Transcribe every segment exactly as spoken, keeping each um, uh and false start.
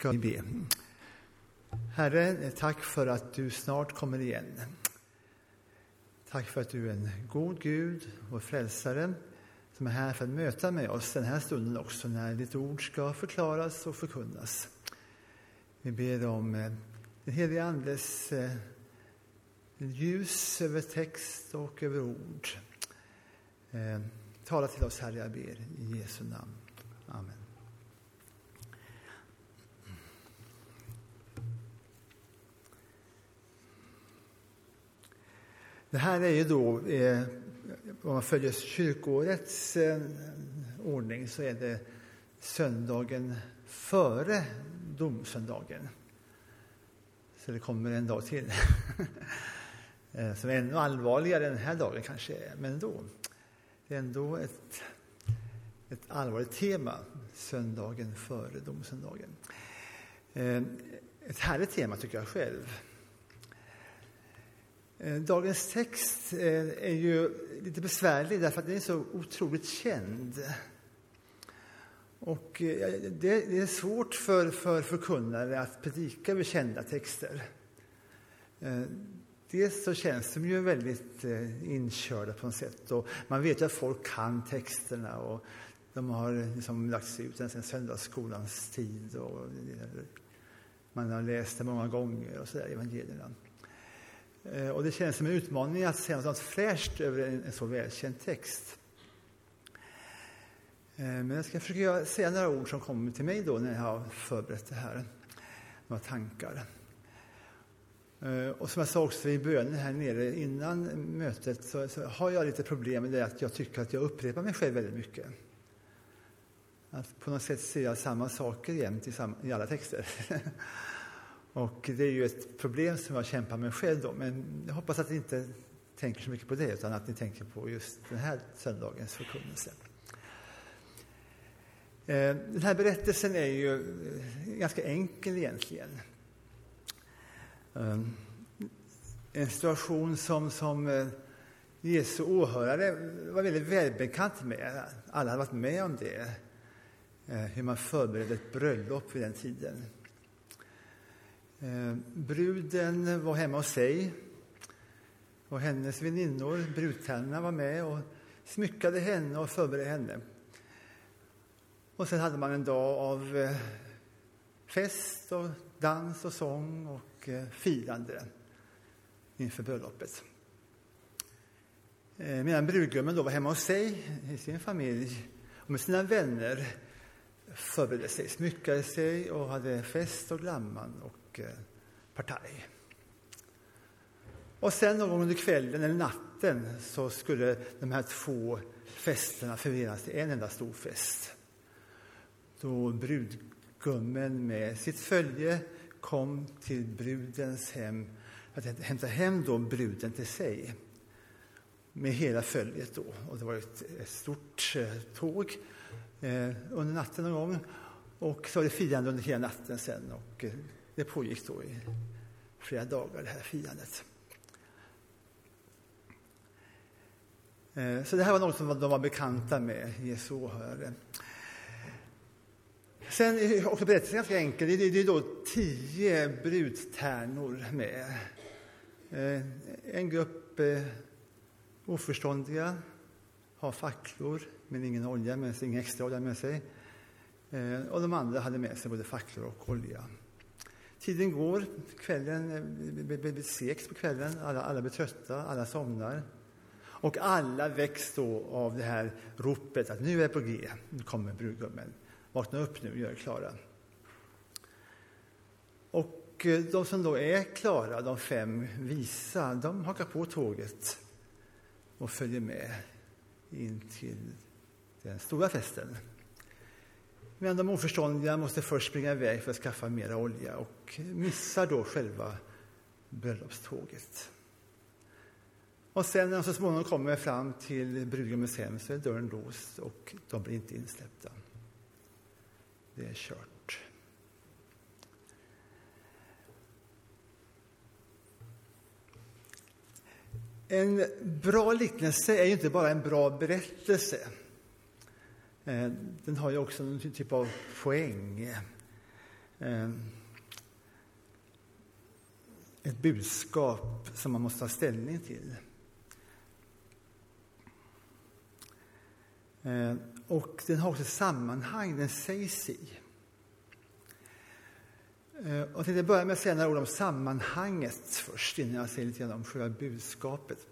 Ska vi be. Herre, tack för att du snart kommer igen. Tack för att du är en god Gud och frälsare som är här för att möta med oss den här stunden också när ditt ord ska förklaras och förkunnas. Vi ber om den helige Andes ljus över text och över ord. Tala till oss, Herre, jag ber i Jesu namn. Amen. Det här är ju då, eh, om man följer kyrkoårets eh, ordning så är det söndagen före domsöndagen. Så det kommer en dag till. eh, som är ännu allvarligare den här dagen kanske är. Men då, det är ändå ett, ett allvarligt tema, söndagen före domsöndagen. Eh, ett härligt tema tycker jag själv. Dagens text är ju lite besvärlig därför att den är så otroligt känd. Och det är svårt för, för förkunnare att predika över kända texter. Dels så känns de ju väldigt inkörda på något sätt. Och man vet ju att folk kan texterna och de har liksom lagts ut sedan söndagsskolans tid. Och man har läst det många gånger och sådär, evangelierna. Och det känns som en utmaning att säga något fräscht över en, en så välkänd text. Men jag ska försöka säga några ord som kommer till mig då när jag har förberett det här. Några tankar. Och som jag sa också i bönen här nere innan mötet så, så har jag lite problem med det att jag tycker att jag upprepar mig själv väldigt mycket. Att på något sätt ser jag samma saker jämt i, samma, i alla texter. Och det är ju ett problem som jag kämpar med själv då. Men jag hoppas att ni inte tänker så mycket på det utan att ni tänker på just den här söndagens förkunnelse. Den här berättelsen är ju ganska enkel egentligen. En situation som, som Jesu åhörare var väldigt välbekant med. Alla hade varit med om det. Hur man förberedde ett bröllop vid den tiden. Eh, bruden var hemma hos sig och hennes väninnor, brudtärnorna, var med och smyckade henne och förberedde henne. Och sen hade man en dag av eh, fest och dans och sång och eh, firande inför bröllopet. Eh, medan brudgummen då var hemma hos sig i sin familj och med sina vänner förberedde sig, smyckade sig och hade fest och glamman och eh, partaj. Och sen någon gång under kvällen eller natten så skulle de här två festerna förvenas till en enda stor fest. Då brudgummen med sitt följe kom till brudens hem att hämta hem då bruden till sig med hela följet då. Och det var ett, ett stort eh, tåg eh, under natten någon gång. Och så var det firande under hela natten sen. Och eh, det pågick då i flera dagar det här firandet. Eh, så det här var något som de var bekanta med, Jesu åhörare. Sen är också berättelsen ganska enkel. Det är, det är då tio brudtärnor med. Eh, en grupp eh, oförståndiga har facklor men ingen olja med sig, ingen extra olja med sig. Eh, och de andra hade med sig både facklor och olja. Tiden går, kvällen blir segt på kvällen, alla, alla blir trötta, alla somnar. Och alla väcks då av det här ropet att nu är på G, nu kommer brudgummen. Vakna upp nu, gör er klara. Och de som då är klara, de fem visa, de hakar på tåget och följer med in till den stora festen. Men de oförståndiga måste först springa iväg för att skaffa mera olja och missar då själva bröllopståget. Och sen när de så småningom kommer fram till brudgummens hem så är dörren låst och de blir inte insläppta. Det är kört. En bra liknelse är ju inte bara en bra berättelse. Den har ju också en typ av poäng. eh, ett budskap som man måste ta ställning till. Eh, och den har också sammanhang, den sägs i. Eh, och jag tänkte börja med att säga några ord om sammanhanget först, innan jag säger lite grann om själva budskapet.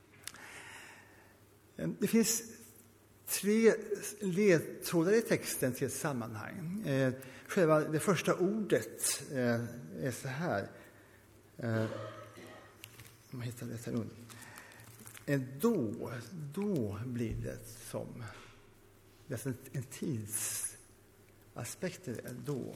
Eh, det finns tre ledtrådar i texten till ett sammanhang. Eh, själva det första ordet eh, är så här. Eh, man hittar det här under. Eh, då, då blir det som. Det är alltså en, en tidsaspekt i det. Då.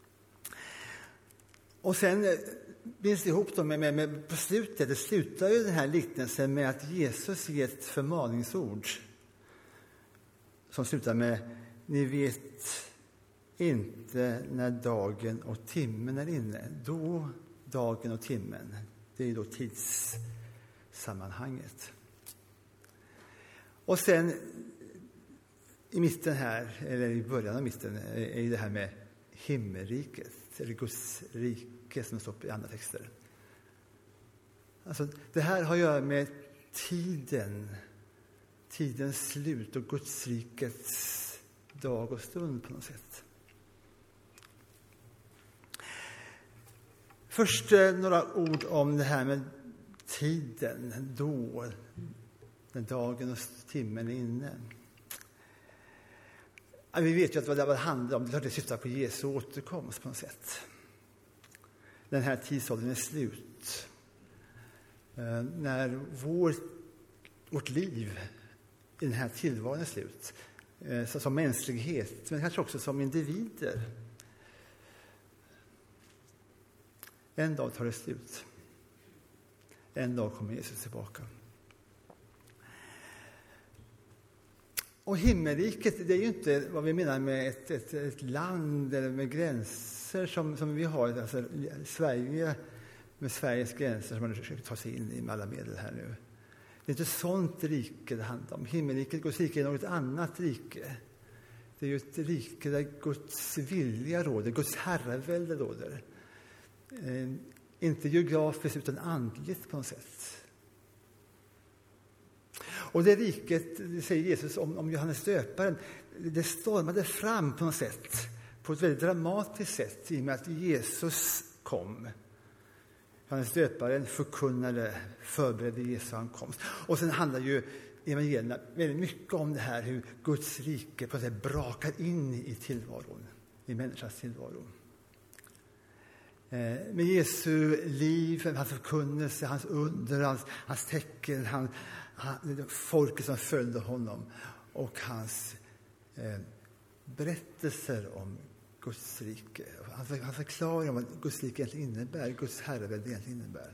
Och sen eh, binds det ihop då med, med, med på slutet. Det slutar ju den här liknelsen med att Jesus ger ett förmaningsord. Som slutar med, ni vet inte när dagen och timmen är inne. Då, dagen och timmen, det är ju då tidssammanhanget. Och sen i mitten här, eller i början av mitten, är ju det här med himmelriket, eller Guds rike som står i andra texter. Alltså, det här har att göra med tiden, tidens slut och Guds rikets dag och stund på något sätt. Först några ord om det här med tiden, då, när dagen och timmen är inne. Ja, vi vet ju att vad det handlar om, det syftar på Jesu återkomst på något sätt. Den här tidsåldern är slut. När vår, vårt liv i den här tillvaron är slut. Så som mänsklighet, men kanske också som individer. En dag tar det slut. En dag kommer Jesus tillbaka. Och himmelriket, det är ju inte vad vi menar med ett, ett, ett land eller med gränser som, som vi har. Alltså Sverige med Sveriges gränser som man försöker ta sig in i med alla medel här nu. Det är inte sånt rike det handlar om. Himmelriket, Guds rike, är något annat rike. Det är ju ett rike där Guds vilja råder, Guds herravälde råder. Eh, inte geografiskt utan andligt på något sätt. Och det riket, det säger Jesus om, om Johannes döparen, det stormade fram på något sätt, på ett väldigt dramatiskt sätt i och med att Jesus kom. Johannes döparen förkunnade, förberedde Jesu ankomst. Och sen handlar ju evangelierna väldigt mycket om det här, hur Guds rike på något sätt brakar in i tillvaron, i människans tillvaro. Med Jesu liv, hans förkunnelse, hans under, hans, hans tecken, han, han, folket som följde honom och hans eh, berättelser om Guds rike. Han, han förklarar om vad Guds rike egentligen innebär, Guds herravälde egentligen innebär.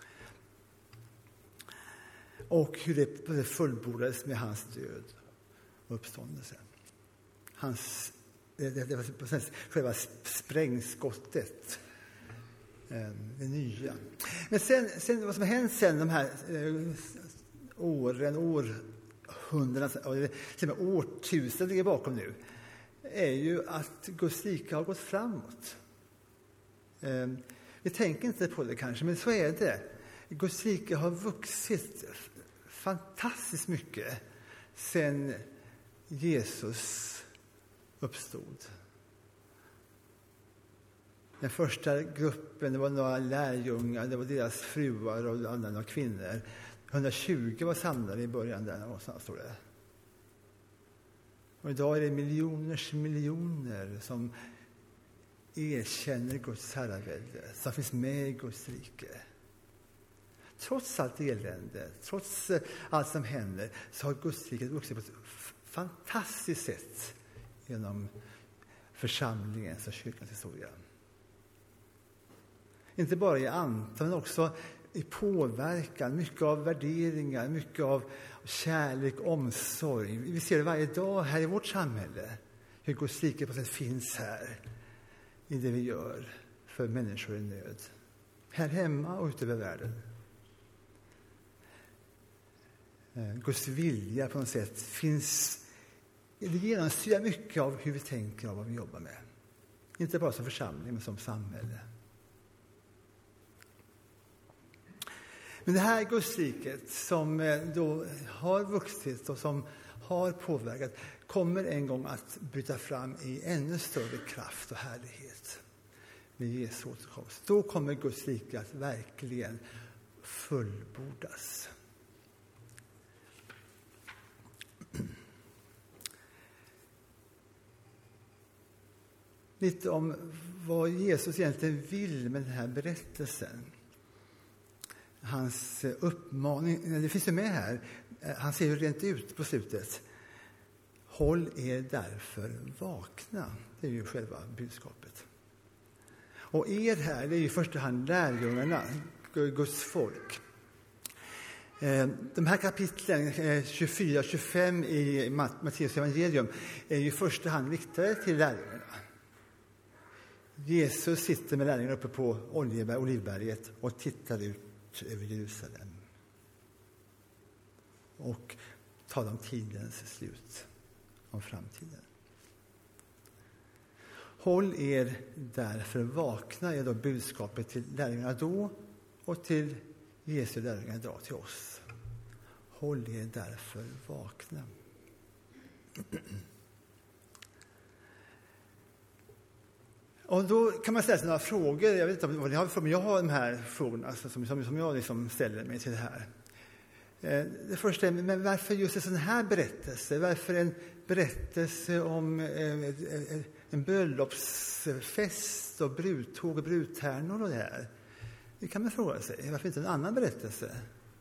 Och hur det, det fullbordades med hans död och uppståndelse. Hans, det, det, det var på sätt själva sprängskottet. Det nya. Men sen, sen vad som har hänt sen de här eh, åren, århundraden, till och med årtusen ligger bakom nu, är ju att Guds rike har gått framåt. Eh, vi tänker inte på det kanske, men så är det. Guds rike har vuxit fantastiskt mycket sen Jesus uppstod. Den första gruppen, det var några lärjungar, det var deras fruar och andra kvinnor. hundratjugo var samlade i början där någonstans, står det. Och idag är det miljoners miljoner som erkänner Guds herravälde, som finns med i Guds rike. Trots allt elände, trots allt som händer, så har Guds rike vuxit på ett fantastiskt sätt genom församlingens och kyrkans historia. Inte bara i antal, men också i påverkan, mycket av värderingar, mycket av kärlek, omsorg. Vi ser det varje dag här i vårt samhälle, hur Guds rike på sätt finns här i det vi gör för människor i nöd. Här hemma och ute över världen. Guds vilja på något sätt finns, det genomsyrar mycket av hur vi tänker och vad vi jobbar med. Inte bara som församling, men som samhälle. Men det här Gudsriket som då har vuxit och som har påverkat kommer en gång att bryta fram i ännu större kraft och härlighet med Jesu återkomst. Då kommer Guds rike att verkligen fullbordas. Lite om vad Jesus egentligen vill med den här berättelsen. Hans uppmaning, det finns ju med här, han ser ju rent ut på slutet. Håll er därför vakna, det är ju själva budskapet. Och er här, det är ju i första hand lärjungarna, Guds folk. De här kapitlen tjugofyra och tjugofem i Matteus evangelium är ju i första hand riktade till lärjungarna. Jesus sitter med lärjungarna uppe på Olivberget och tittar ut över Jerusalem och talar om tidens slut, om framtiden. Håll er därför vakna är då budskapet till lärjungarna då och till Jesu lärjungar idag, till oss. Håll er därför vakna. Och då kan man ställa sig några frågor. Jag vet inte vad ni har för, men jag har de här frågorna alltså, som, som, som jag liksom ställer mig till det här. Eh, det första är, men varför just en sån här berättelse? Varför en berättelse om eh, en bröllopsfest och brudtåg och brudtärnor och det här? Det kan man fråga sig. Varför inte en annan berättelse?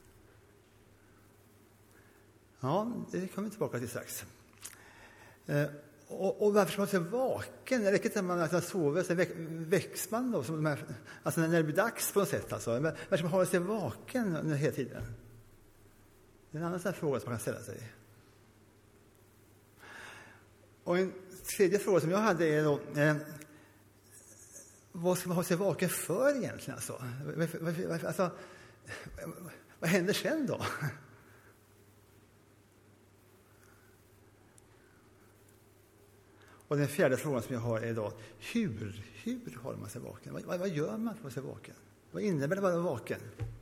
Ja, det kommer vi tillbaka till strax. Eh, Och, och varför ska man vara vaken? Det räcker inte att man, att man sover, så väcks man då. Som de här, alltså när det blir dags på något sätt. Alltså. Varför ska man hålla sig vaken hela tiden? Det är en annan sån här fråga som man kan ställa sig. Och en tredje fråga som jag hade är då, eh, vad ska man hålla sig vaken för egentligen? Alltså? Varför, varför, varför, alltså, vad händer sen då? Och den fjärde frågan som jag har är då, hur, hur håller man sig vaken? Vad, vad gör man för att hålla sig vaken? Vad innebär det att vara vaken?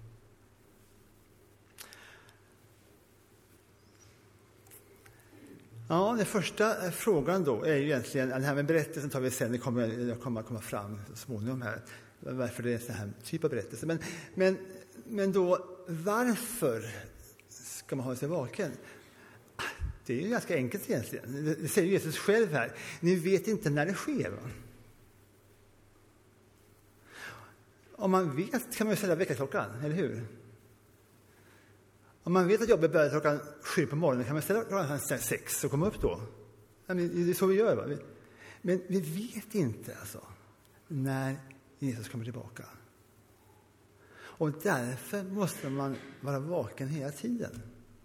Ja, den första frågan då är ju egentligen, den här med berättelsen tar vi sen, det kommer, det kommer att komma fram så småningom här, varför det är en sån här typ av berättelse. Men, men, men då, varför ska man hålla sig vaken? Det är ju ganska enkelt egentligen. Det säger Jesus själv här. Ni vet inte när det sker. Va? Om man vet kan man ju ställa väckarklockan, eller hur? Om man vet att jobbet börjar klockan sju på morgonen kan man ställa klockan sex och komma upp då. Det är så vi gör. Va? Men vi vet inte alltså när Jesus kommer tillbaka. Och därför måste man vara vaken hela tiden.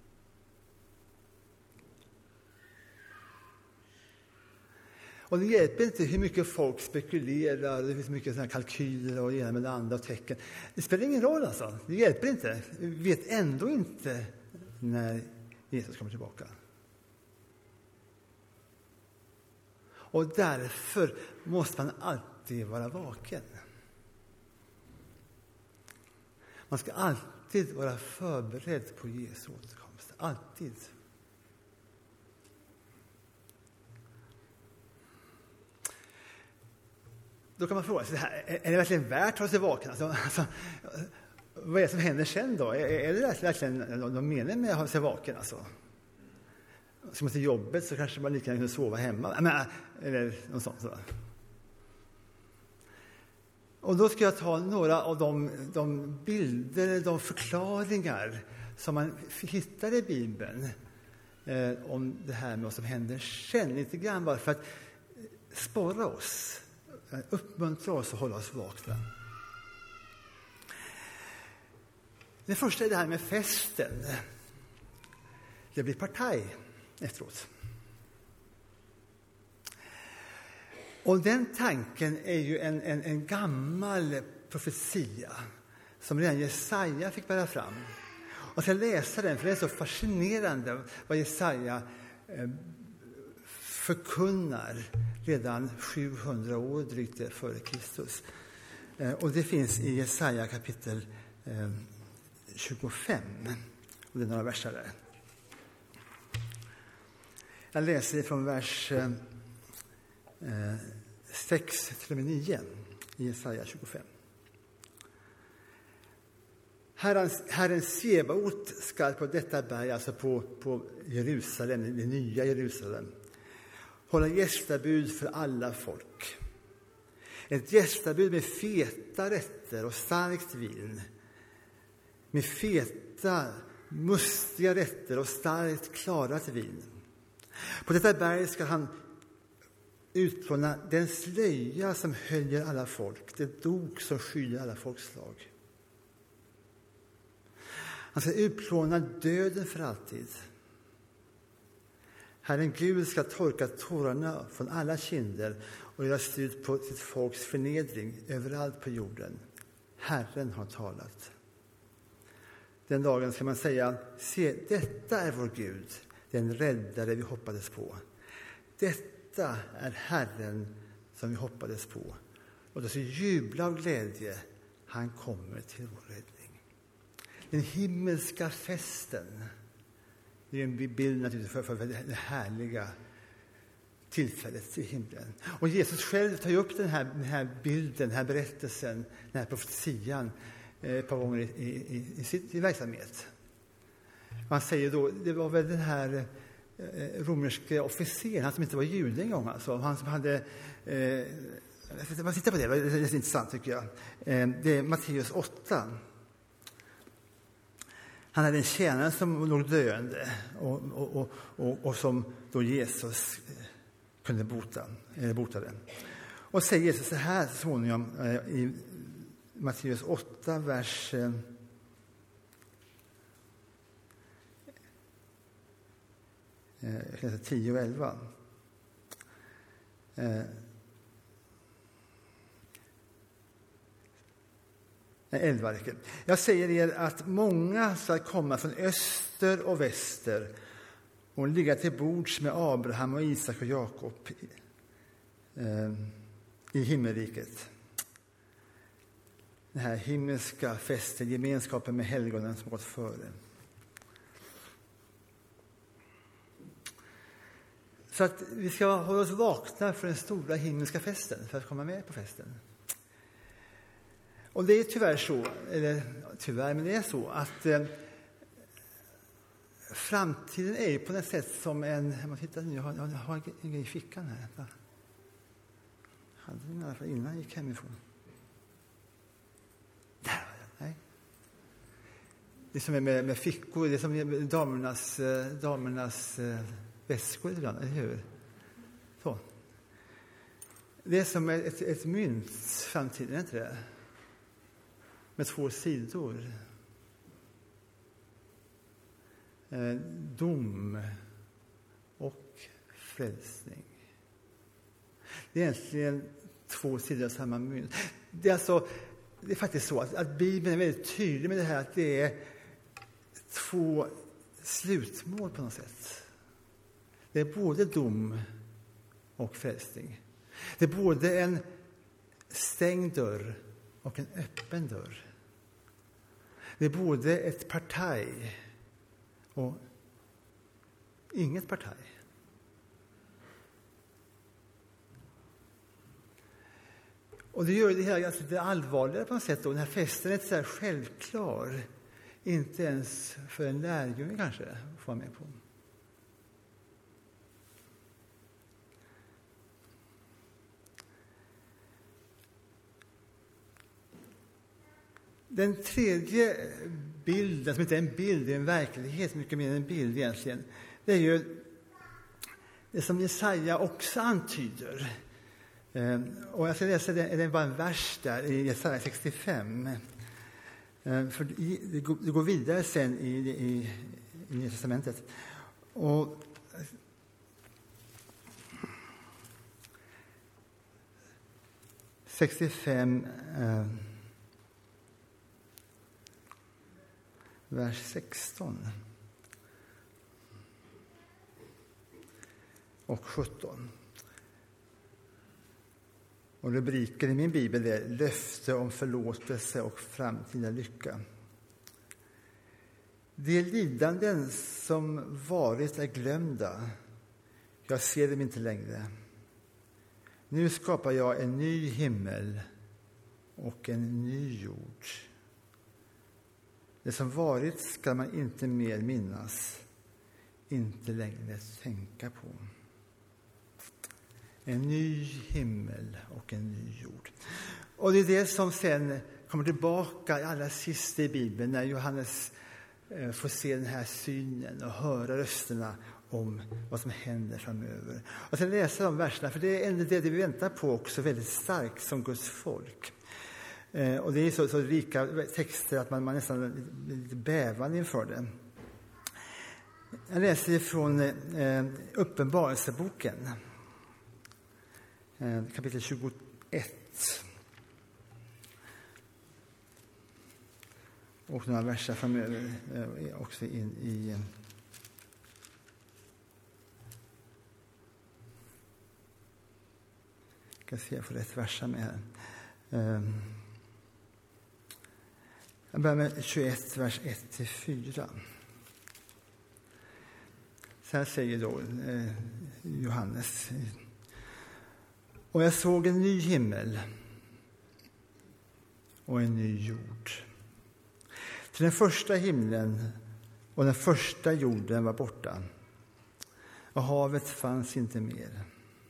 Och det hjälper inte hur mycket folk spekulerar, det finns mycket såna kalkyler och ena med det andra och tecken. Det spelar ingen roll alltså, det hjälper inte. Vi vet ändå inte när Jesus kommer tillbaka. Och därför måste man alltid vara vaken. Man ska alltid vara förberedd på Jesu återkomst, alltid. Då kan man fråga sig, är det verkligen värt att hålla sig vaken? Alltså, alltså, vad är det som händer sen då? Är, är det verkligen de menar med att hålla sig vaken? Alltså? Ska man till jobbet så kanske man lika gärna kan sova hemma. Men, eller något sånt. Så. Och då ska jag ta några av de, de bilder, de förklaringar som man hittar i Bibeln eh, om det här med vad som händer sen. Lite grann bara för att sporra oss. Uppmuntra oss att hålla oss vakna. Det första är det här med festen. Det blir partaj efteråt. Och den tanken är ju en, en, en gammal profetia som redan Jesaja fick bära fram. Och jag ska läsa den för det är så fascinerande vad Jesaja eh, förkunnar redan sjuhundra år drygt före Kristus. Och det finns i Jesaja kapitel tjugofem. Och det är några verser där. Jag läser från vers sex till nio i Jesaja tjugofem. Herren, Herren Sebaot ska på detta berg, alltså på, på Jerusalem, det nya Jerusalem, hålla gästabud för alla folk. Ett gästabud med feta rätter och starkt vin. Med feta, mustiga rätter och starkt klarat vin. På detta berg ska han utplåna den slöja som höljer alla folk, det dok som skyller alla folkslag. Han ska utplåna döden för alltid. Herren Gud ska torka tårarna från alla kinder och göra slut på sitt folks förnedring överallt på jorden. Herren har talat. Den dagen ska man säga: se, detta är vår Gud, den räddare vi hoppades på. Detta är Herren som vi hoppades på. Och då så jubla av glädje, han kommer till vår räddning. Den himmelska festen, det är en bild naturligtvis för, för det härliga tillfället i himlen. Och Jesus själv tar upp den här, den här bilden, den här berättelsen, den här profetian eh, ett par gånger i, i, i sin i verksamhet. Man säger då, det var väl den här eh, romerska officeren, han som inte var jude en gång, alltså, han som hade, eh, man tittar på det, det är intressant tycker jag. Eh, det är Matteus åtta. Han hade en tjänare som låg döende och, och, och, och, och som då Jesus kunde bota, eller botade. Och säger Jesus så här så småningom eh, i Matteus åtta, vers eh, tio och elva. Eh, elva räcker. Jag säger er att många ska komma från öster och väster och ligga till bords med Abraham och Isak och Jakob eh, i himmelriket. Den här himmelska festen, gemenskapen med helgonen som gått före. Så att vi ska hålla oss vakna för den stora himmelska festen för att komma med på festen. Och det är tyvärr så, eller tyvärr, men det är så att eh, framtiden är ju på något sätt som en, om man tittar nu, jag har, jag har en grej i fickan här. Jag hade den i alla fall innan jag gick hemifrån. Där var den, nej. Det som är med, med fickor, det är som med damernas, damernas eh, väskor ibland, eller hur? Så. Det är som ett, ett mynt framtiden, är inte det? Med två sidor. Eh, dom och frälsning. Det är egentligen två sidor av samma mynt. Det är, alltså, det är faktiskt så att, att Bibeln är väldigt tydlig med det här att det är två slutmål på något sätt. Det är både dom och frälsning. Det är både en stängd dörr och en öppen dörr. Det är både ett partaj och inget partaj. Och det gör det här ganska lite allvarligare på något sätt. Och den här festen är inte så här självklar. Inte ens för en lärjunge kanske får vara med på. Den tredje bilden, som inte är en bild, det är en verklighet, mycket mer än en bild egentligen. Det är ju det som Jesaja också antyder. Och jag ska läsa det, det är bara en vers där i Jesaja sextiofem. För det går vidare sen i, i, i Nya testamentet. Och sextiofem vers sexton och sjutton. Och rubriken i min bibel är löfte om förlåtelse och framtida lycka. De lidanden som varit är glömda. Jag ser dem inte längre. Nu skapar jag en ny himmel och en ny jord. Det som varit ska man inte mer minnas, inte längre tänka på. En ny himmel och en ny jord. Och det är det som sen kommer tillbaka allra sist i Bibeln när Johannes får se den här synen och höra rösterna om vad som händer framöver. Och sen läsa de verserna, för det är ändå det vi väntar på också väldigt starkt som Guds folk. Eh, och det är så, så rika texter att man, man nästan blir lite bävande inför det. Jag läser från eh, Uppenbarelseboken, eh, kapitel tjugoett. Och några verser framöver eh, också in i... Eh, Jag ska se, jag får rätt versa med här. Jag börjar med tjugoett, vers ett till fyra. Så här säger då Johannes. Och jag såg en ny himmel och en ny jord. Till den första himlen och den första jorden var borta. Och havet fanns inte mer.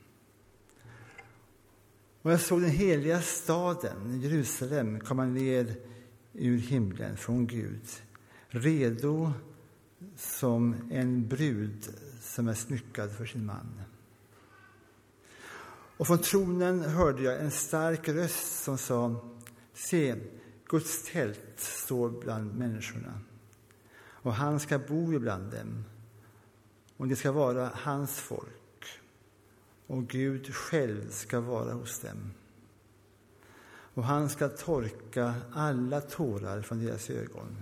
Och jag såg den heliga staden, Jerusalem, komma ner ur himlen från Gud, redo som en brud som är smyckad för sin man. Och från tronen hörde jag en stark röst som sa: se, Guds tält står bland människorna, och han ska bo ibland dem, och det ska vara hans folk. Och Gud själv ska vara hos dem. Och han ska torka alla tårar från deras ögon.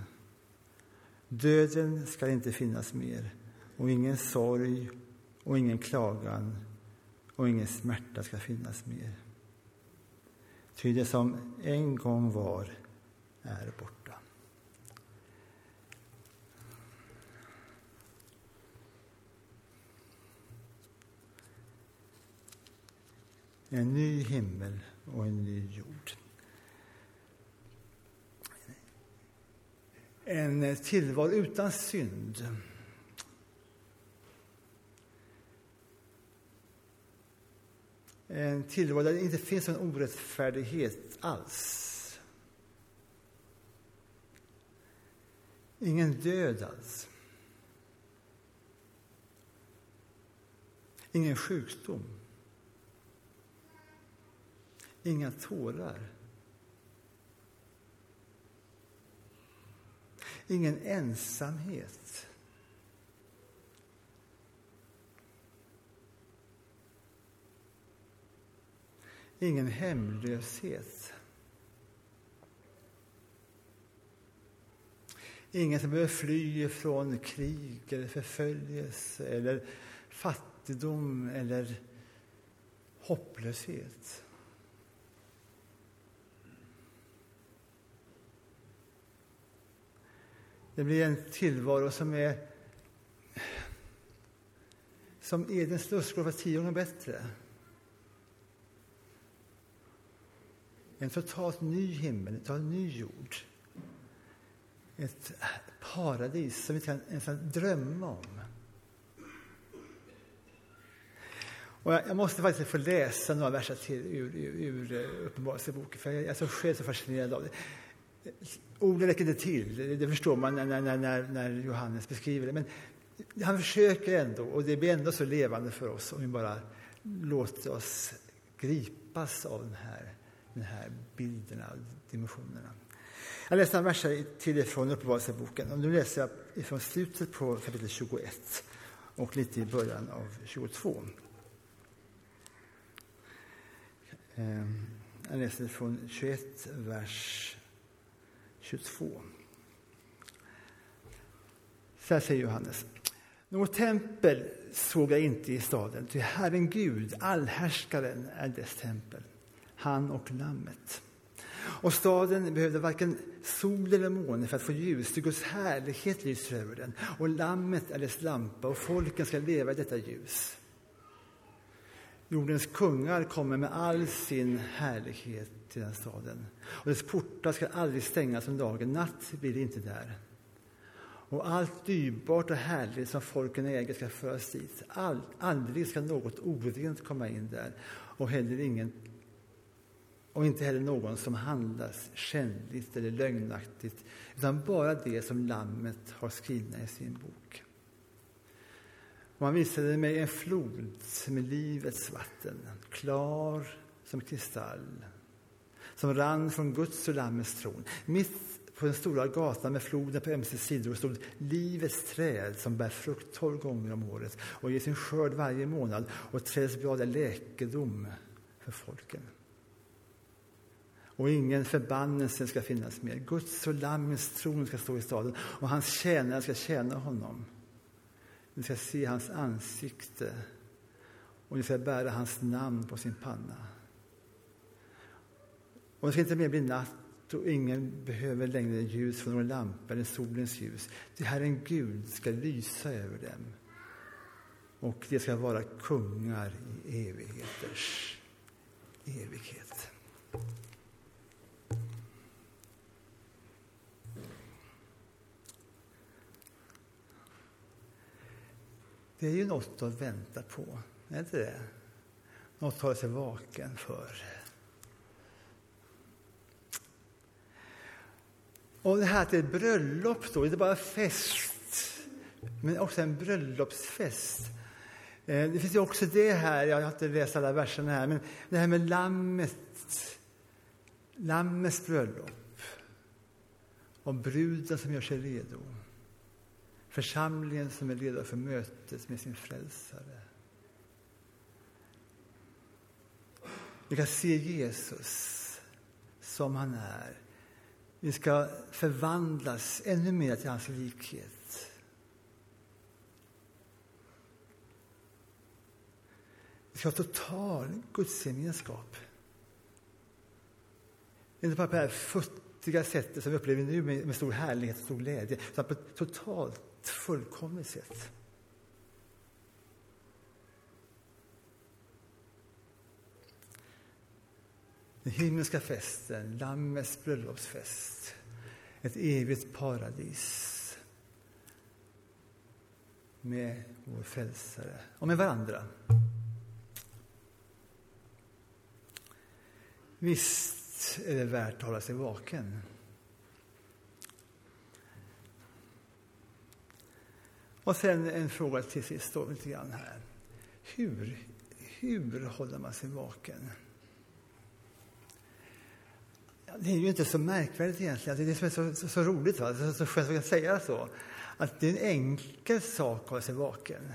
Döden ska inte finnas mer, och ingen sorg och ingen klagan och ingen smärta ska finnas mer. Ty det som en gång var är borta. En ny himmel och en ny jord. En tillvaro utan synd. En tillvaro där det inte finns en orättfärdighet alls. Ingen död alls. Ingen sjukdom. Inga tårar. Ingen ensamhet. Ingen hemlöshet. Ingen som behöver fly från krig eller förföljelse eller fattigdom eller hopplöshet. Det blir en tillvaro som är som Edens lustgård var tio gånger bättre. En totalt ny himmel, en totalt ny jord. Ett paradis som vi kan ens drömma om. Och jag, jag måste faktiskt få läsa några verser till ur, ur, ur Uppenbarelseboken, för jag är så själv så fascinerad av det. Orden räcker inte till, det förstår man när, när, när, när Johannes beskriver det. Men han försöker ändå, och det blir ändå så levande för oss om vi bara låter oss gripas av den här, den här bilderna och dimensionerna. Jag läser en verser till från Uppenbarelseboken, och nu läser jag från slutet på kapitel tjugoett och lite i början av tjugotvå. Jag läser från tjugoett, vers tjugotvå. Så här säger Johannes: något tempel såg jag inte i staden, ty Herren Gud, allhärskaren, är dess tempel. han och lammet. Och staden behövde varken sol eller måne för att få ljus. Det Guds härlighet lyser över den. Och lammet är dess lampa och folken ska leva i detta ljus. Jordens kungar kommer med all sin härlighet till den staden. Och dess portar ska aldrig stängas om dagen. Natt blir det inte där. Och allt dyrbart och härligt som folken äger ska föras dit. All, aldrig ska något orent komma in där. Och heller ingen Och inte heller någon som handlas skändligt eller lögnaktigt, utan bara det som lammet har skrivit i sin bok. Och han visade mig en flod med livets vatten, klar som kristall, som rann från Guds och lammets tron. Mitt på den stora gatan med floden på ömse sidor stod livets träd som bär frukt tolv gånger om året och ger sin skörd varje månad, och trädsblad är läkedom för folken. Och ingen förbannelse ska finnas mer. Guds och lammets tron ska stå i staden, och hans tjänare ska tjäna honom. Ni ska se hans ansikte, och ni ska bära hans namn på sin panna. Och det ska inte mer bli natt, och ingen behöver längre ljus från någon lampa eller solens ljus. Det Herren Gud ska lysa över dem, och det ska vara kungar i evigheters evighet. Det är ju något att vänta på, är inte det? Något att hålla sig vaken för. Och det här till ett bröllop då, det är bara fest, men också en bröllopsfest. Det finns ju också det här, jag har inte läst alla verserna här, men det här med lammet, lammets bröllop och bruden som gör sig redo. Församlingen som är redo för mötet med sin frälsare. Vi kan se Jesus som han är. Vi ska förvandlas ännu mer till hans likhet. Vi ska ha total gudsgemenskap. Inte bara på det här futtiga sättet som vi upplever nu med, med stor härlighet och stor glädje, utan på ett totalt fullkomligt sätt. Den himmelska festen, lammets bröllopsfest, ett evigt paradis med vår frälsare och med varandra. Visst är det värt att hålla sig vaken. Och sen en fråga till sist då, lite grann här. Hur, hur håller man sig vaken? Ja, det är ju inte så märkvärdigt egentligen. Det är det som är så, så, så roligt, va? Så, så skönt att jag säga så. Att det är en enkel sak att hålla sig vaken.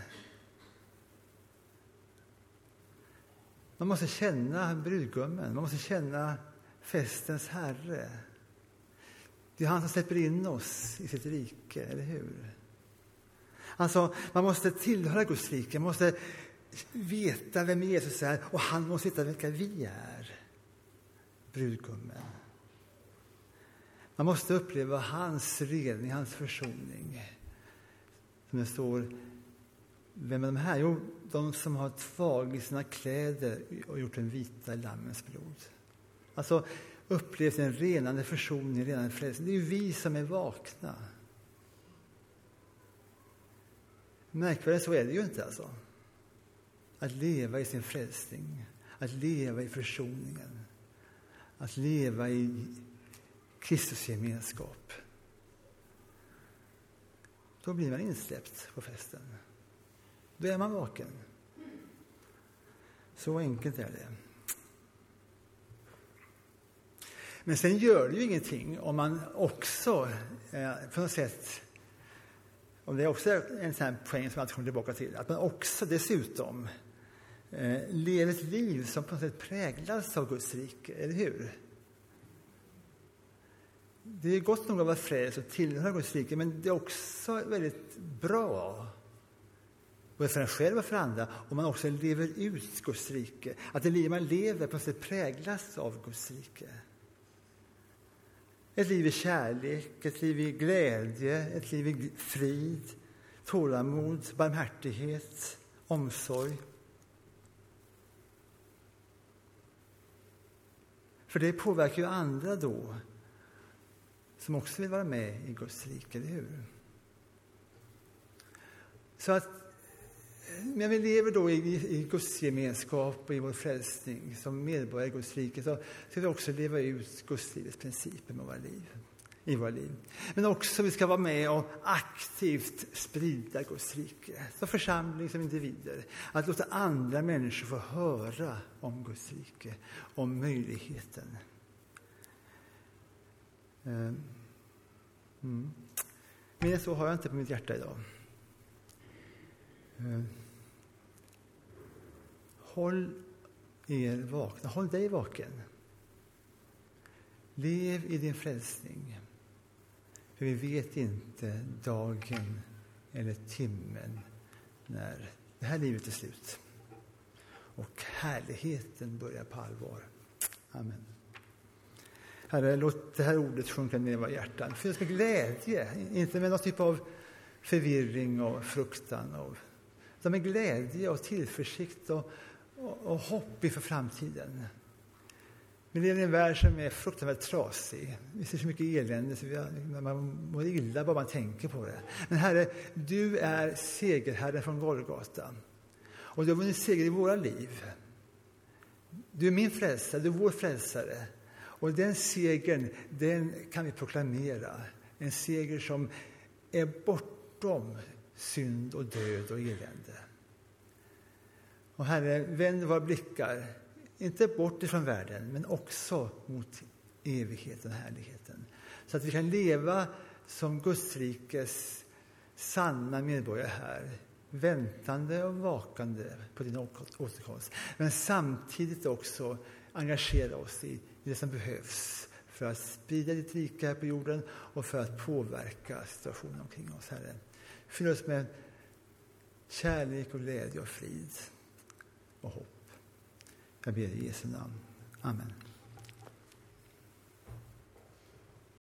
Man måste känna brudgummen. Man måste känna festens herre. Det är han som släpper in oss i sitt rike, eller hur? Alltså, man måste tillhöra Guds rike. Man måste veta vem Jesus är, och han måste veta vilka vi är. Brudgummen. Man måste uppleva hans rening, hans försoning. Som det står, vem är de här? Jo, de som har tvagit sina kläder och gjort en vita i lammens blod. Alltså, upplevt en renande försoning, renande frälsning. Det är ju vi som är vakna. Märkvärdigt så är det ju inte alltså. Att leva i sin frälsning. Att leva i försoningen. Att leva i Kristus gemenskap. Då blir man insläppt på festen. Då är man vaken. Så enkelt är det. Men sen gör det ju ingenting om man också eh, på något sätt, och det är också en sån här poäng som jag alltid kommer tillbaka till, att man också dessutom eh, lever ett liv som på något sätt präglas av Guds rike, eller hur? Det är gott nog att vara frälst och tillhöra Guds rike, men det är också väldigt bra både för en själv och för andra, och man också lever ut Guds rike. Att det liv man lever på något sätt präglas av Guds rike. Ett liv i kärlek, ett liv i glädje, ett liv i frid, tålamod, barmhärtighet, omsorg. För det påverkar ju andra då, som också vill vara med i Guds rike, eller hur? Så att när vi lever då i, i Guds gemenskap och i vår frälsning som medborgare i Guds rike, så ska vi också leva ut Guds livets principer med våra liv, i våra liv. Men också vi ska vara med och aktivt sprida Guds rike, som församling, som individer. Att låta andra människor få höra om Guds rike, om möjligheten. Mm. Men så har jag inte på mitt hjärta idag. Håll er vakna, håll dig vaken. Lev i din frälsning. För vi vet inte dagen eller timmen när det här livet är slut. Och härligheten börjar på allvar. Amen. Herre, låt det här ordet sjunka ner i våra hjärtan. Fylls med glädje, inte med någon typ av förvirring och fruktan. Och, utan med glädje och tillförsikt och, och, och hopp inför framtiden. Vi lever i en värld som är fruktansvärt trasig. Vi ser så mycket elände så vi har, man mår illa bara man tänker på det. Men Herre, du är segerherren från Golgata. Och du har vunnit seger i våra liv. Du är min frälsare, du är vår frälsare. Och den segern, den kan vi proklamera. En seger som är bortom synd och död och elände. Och Herre, vänd våra blickar, inte bort ifrån världen, men också mot evigheten och härligheten. Så att vi kan leva som Guds rikes sanna medborgare här, väntande och vakande på din återkomst. Men samtidigt också engagera oss i det som behövs för att sprida ditt rike här på jorden och för att påverka situationen omkring oss, Herre. Fyll oss med kärlek och glädje och frid och hopp. Jag ber i Jesu namn. Amen.